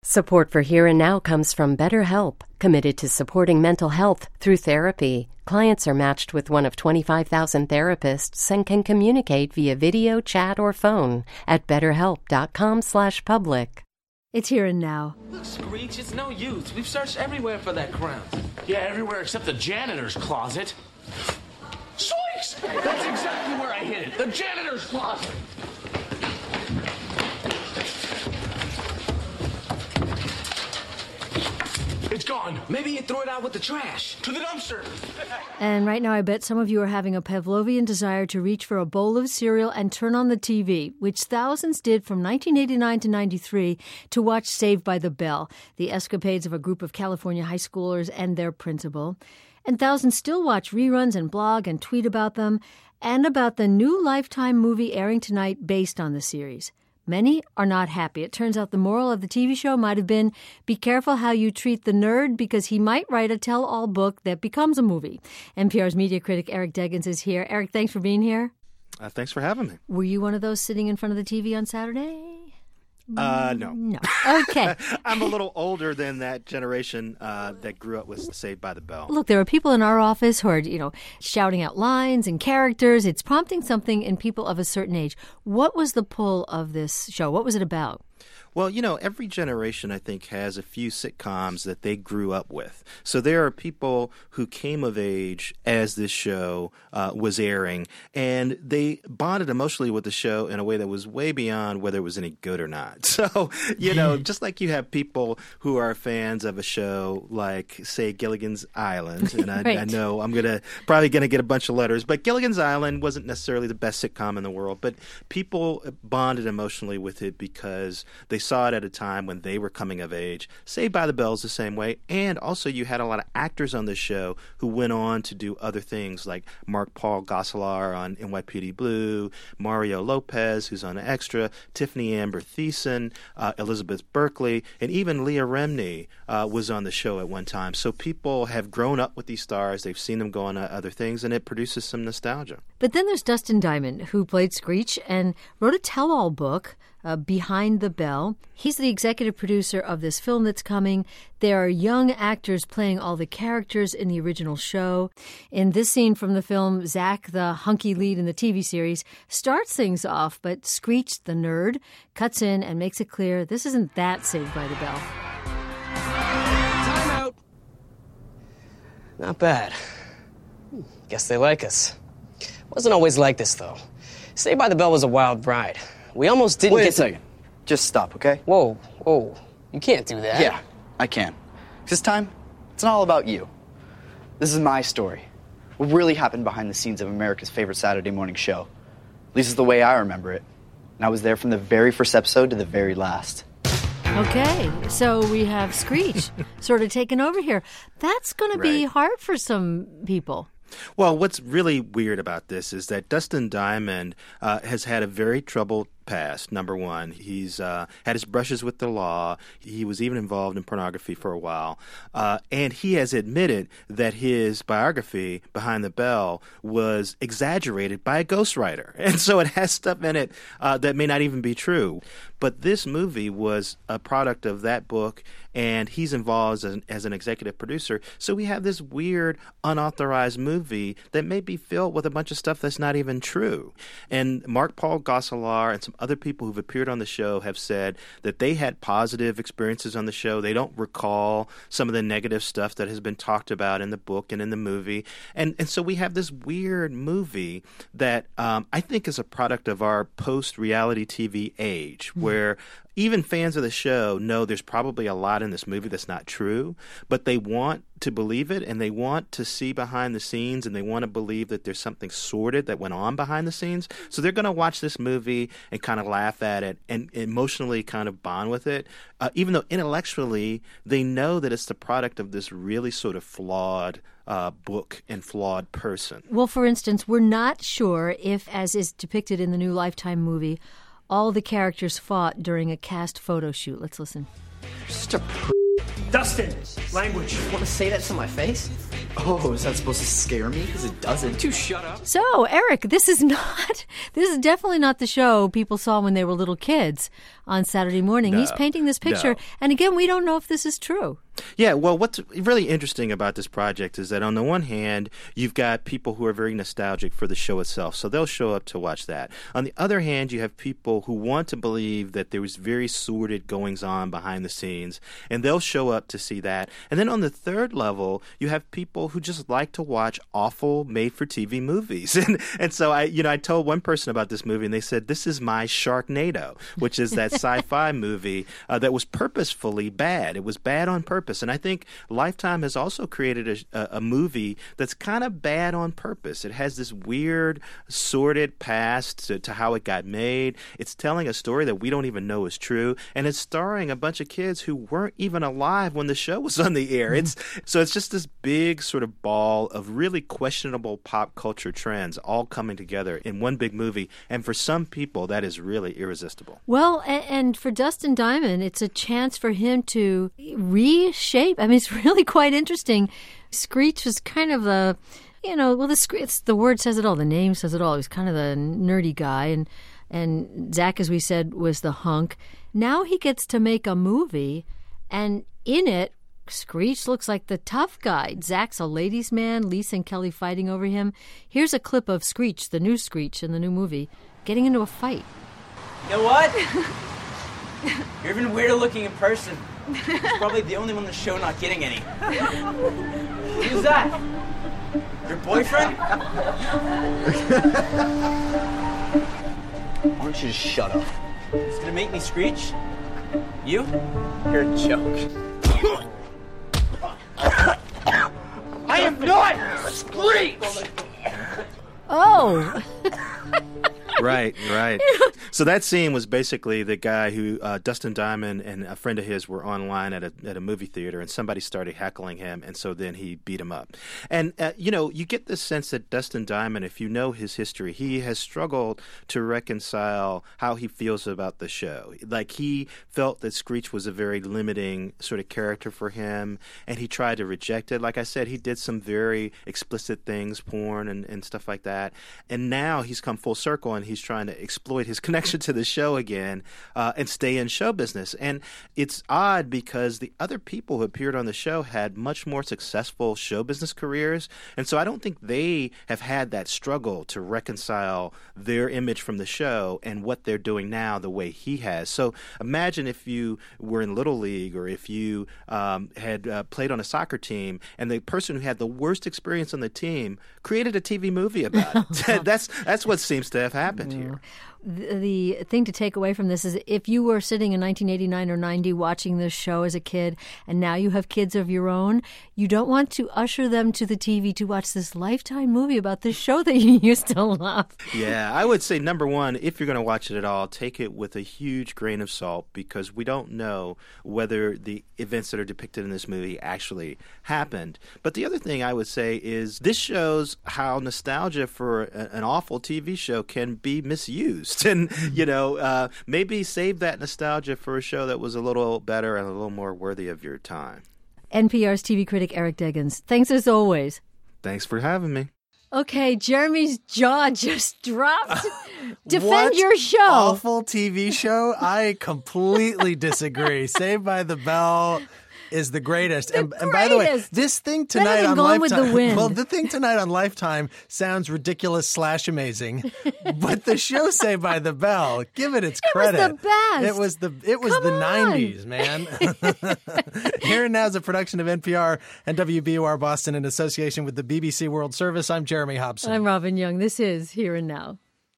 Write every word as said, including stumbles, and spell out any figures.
Support for Here and Now comes from BetterHelp, committed to supporting mental health through therapy. Clients are matched with one of twenty-five thousand therapists and can communicate via video, chat, or phone at betterhelp.com slash public. It's Here and Now. Look, Screech, it's no use. We've searched everywhere for that crown. Yeah, everywhere except the janitor's closet. Zoinks! That's exactly where I hid it. The janitor's closet. It's gone. Maybe you threw it out with the trash. To the dumpster. And right now I bet some of you are having a Pavlovian desire to reach for a bowl of cereal and turn on the T V, which thousands did from nineteen eighty-nine to ninety-three to watch Saved by the Bell, the escapades of a group of California high schoolers and their principal. And thousands still watch reruns and blog and tweet about them and about the new Lifetime movie airing tonight based on the series. Many are not happy. It turns out the moral of the T V show might have been, be careful how you treat the nerd because he might write a tell-all book that becomes a movie. N P R's media critic Eric Deggans is here. Eric, thanks for being here. Uh, thanks for having me. Were you one of those sitting in front of the T V on Saturday? Uh, no. No. Okay. I'm a little older than that generation uh, that grew up with Saved by the Bell. Look, there are people in our office who are, you know, shouting out lines and characters. It's prompting something in people of a certain age. What was the pull of this show? What was it about? Well, you know, every generation, I think, has a few sitcoms that they grew up with. So there are people who came of age as this show uh, was airing, and they bonded emotionally with the show in a way that was way beyond whether it was any good or not. So, you know, just like you have people who are fans of a show like, say, Gilligan's Island, and I, right. I know I'm gonna probably going to get a bunch of letters, but Gilligan's Island wasn't necessarily the best sitcom in the world, but people bonded emotionally with it because they saw it at a time when they were coming of age. Saved by the Bell is the same way. And also you had a lot of actors on this show who went on to do other things like Mark Paul Gosselaar on N Y P D Blue, Mario Lopez, who's on Extra, Tiffany Amber Thiessen, uh, Elizabeth Berkley, and even Leah Remini uh, was on the show at one time. So people have grown up with these stars. They've seen them go on to other things, and it produces some nostalgia. But then there's Dustin Diamond, who played Screech and wrote a tell-all book, Uh, Behind the Bell. He's the executive producer of this film that's coming. There are young actors playing all the characters in the original show. In this scene from the film, Zach, the hunky lead in the T V series, starts things off, but Screech, the nerd, cuts in and makes it clear this isn't that Saved by the Bell. Time out. Not bad. Guess they like us. Wasn't always like this, though. Saved by the Bell was a wild ride. We almost didn't Wait get a second. Just stop, okay? Whoa, whoa. You can't do that. Yeah, I can. This time, it's not all about you. This is my story. What really happened behind the scenes of America's favorite Saturday morning show. At least it's the way I remember it. And I was there from the very first episode to the very last. Okay, so we have Screech sort of taking over here. That's going to be Right. hard for some people. Well, what's really weird about this is that Dustin Diamond uh, has had a very troubled past, number one. He's uh, had his brushes with the law. He was even involved in pornography for a while. Uh, and he has admitted that his biography, Behind the Bell, was exaggerated by a ghostwriter. And so it has stuff in it uh, that may not even be true. But this movie was a product of that book, and he's involved as an, as an executive producer. So we have this weird, unauthorized movie that may be filled with a bunch of stuff that's not even true. And Mark Paul Gosselaar and some other people who've appeared on the show have said that they had positive experiences on the show. They don't recall some of the negative stuff that has been talked about in the book and in the movie. And and so we have this weird movie that um, I think is a product of our post-reality T V age, mm-hmm. where even fans of the show know there's probably a lot in this movie that's not true, but they want to believe it, and they want to see behind the scenes, and they want to believe that there's something sordid that went on behind the scenes. So they're going to watch this movie and kind of laugh at it and emotionally kind of bond with it, uh, even though intellectually they know that it's the product of this really sort of flawed uh, book and flawed person. Well, for instance, we're not sure if, as is depicted in the new Lifetime movie, all the characters fought during a cast photo shoot. Let's listen. You're such a pr- Dustin, language. You want to say that to my face? Oh, is that supposed to scare me? Because it doesn't. You shut up. So, Eric, this is not, this is definitely not the show people saw when they were little kids on Saturday morning. No, He's painting this picture. no. And again, we don't know if this is true. Yeah, well, what's really interesting about this project is that on the one hand, you've got people who are very nostalgic for the show itself, so they'll show up to watch that. On the other hand, you have people who want to believe that there was very sordid goings-on behind the scenes, and they'll show up to see that. And then on the third level, you have people who just like to watch awful made-for-T V movies. And and so I, you know, I told one person about this movie, and they said, "This is my Sharknado," which is that sci-fi movie uh, that was purposefully bad. It was bad on purpose. And I think Lifetime has also created a, a, a movie that's kind of bad on purpose. It has this weird, sordid past to, to how it got made. It's telling a story that we don't even know is true, and it's starring a bunch of kids who weren't even alive when the show was on the air. It's so it's just this big sort of ball of really questionable pop culture trends all coming together in one big movie, and for some people, that is really irresistible. Well, and, and for Dustin Diamond, it's a chance for him to reshape. I mean, it's really quite interesting. Screech was kind of a, you know, well, the it's, the word says it all. The name says it all. He was kind of the nerdy guy, and and Zach, as we said, was the hunk. Now he gets to make a movie, and in it, Screech looks like the tough guy. Zach's a ladies' man, Lisa and Kelly fighting over him. Here's a clip of Screech, the new Screech in the new movie, getting into a fight. You know what? You're even weirder looking in person. You're probably the only one in the show not getting any. Who's that? Your boyfriend? Why don't you just shut up? It's gonna make me screech? You? You're a joke. I am not screech! Oh! Right, right. So that scene was basically the guy who, uh, Dustin Diamond and a friend of his were online at a at a movie theater, and somebody started heckling him, and so then he beat him up. And, uh, you know, you get the sense that Dustin Diamond, if you know his history, he has struggled to reconcile how he feels about the show. Like, he felt that Screech was a very limiting sort of character for him, and he tried to reject it. Like I said, he did some very explicit things, porn and, and stuff like that. And now he's come full circle, and he's trying to exploit his connection to the show again uh, and stay in show business. And it's odd because the other people who appeared on the show had much more successful show business careers. And so I don't think they have had that struggle to reconcile their image from the show and what they're doing now the way he has. So imagine if you were in Little League, or if you um, had uh, played on a soccer team, and the person who had the worst experience on the team created a T V movie about it. that's, that's what seems to have happened. Here. The, the thing to take away from this is if you were sitting in nineteen eighty-nine or ninety watching this show as a kid, and now you have kids of your own, you don't want to usher them to the T V to watch this Lifetime movie about this show that you used to love. Yeah, I would say, number one, if you're going to watch it at all, take it with a huge grain of salt, because we don't know whether the events that are depicted in this movie actually happened. But the other thing I would say is this shows how nostalgia for a, an awful T V show can be misused. And, you know, uh, maybe save that nostalgia for a show that was a little better and a little more worthy of your time. N P R's T V critic Eric Deggans. Thanks as always. Thanks for having me. Okay, Jeremy's jaw just dropped. Defend what your show. Awful T V show? I completely disagree. Saved by the Bell is the greatest. The and, and by the way, greatest. this thing tonight Better than on Gone with Lifetime. the Wind. Well, the thing tonight on Lifetime sounds ridiculous slash amazing, but the show Saved by the Bell, give it its credit. It was the best. It was the it was Come the on. nineties, man. Here and Now is a production of N P R and W B U R Boston in association with the B B C World Service. I'm Jeremy Hobson. I'm Robin Young. This is Here and Now.